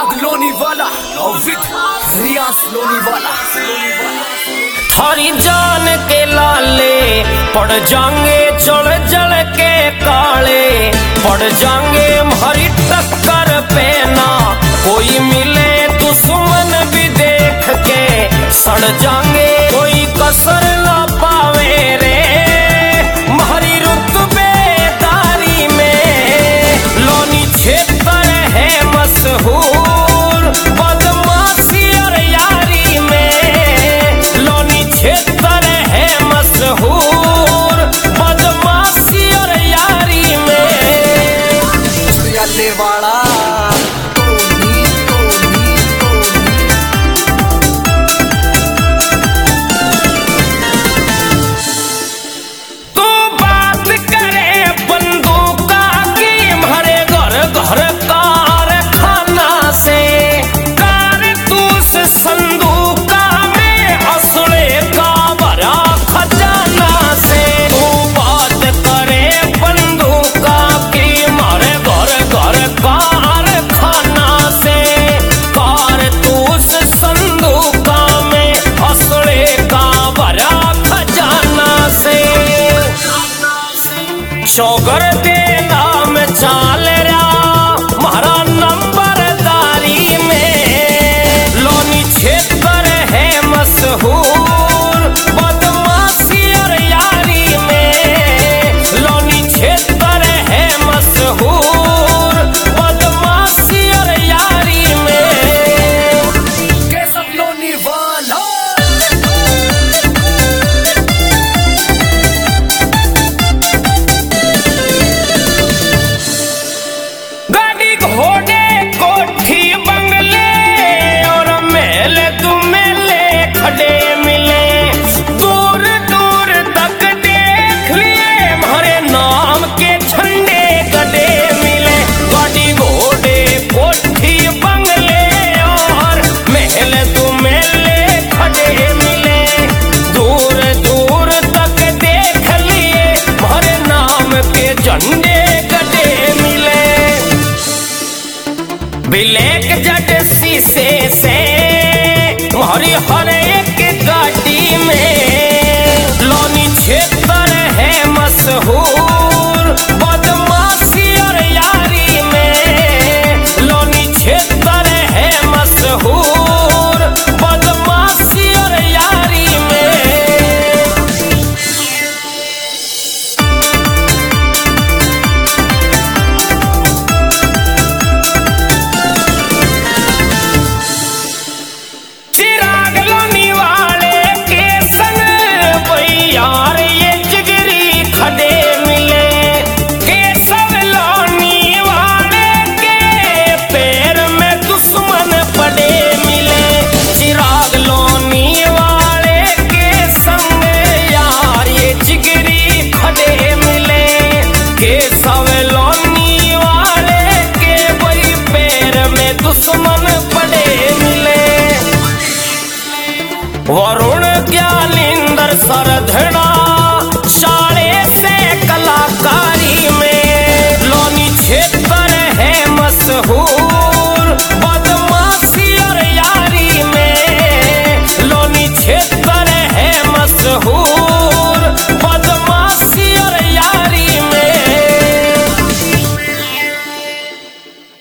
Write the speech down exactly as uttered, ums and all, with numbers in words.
लोनी वाला रियास लोनी वाला थारी जान के लाले पड़ जाएंगे चढ़ जल के काले पड़ जाएंगे हमारी टक्कर पे ना कोई मिले दुश्मन भी देख के सड़ जाएंगे कोई कसर ना पावे रे हमारी रुतबेदारी में लोनी क्षेत्र है मशहूर बदमाशी और यारी में लोनी क्षेत्र है मशहूर बदमाशी और यारी में चले वाला चौगर दे नाम चाल रहा मारा नंबरदारी में लोनी क्षेत्र है मशहूर बदमाशी और यारी में लोनी क्षेत्र है मशहूर बदमाशी और यारी में कैसा लोनी वाला झंडे गड्ढे मिले ब्लैक जट शीशे से हरी हर एक गाड़ी में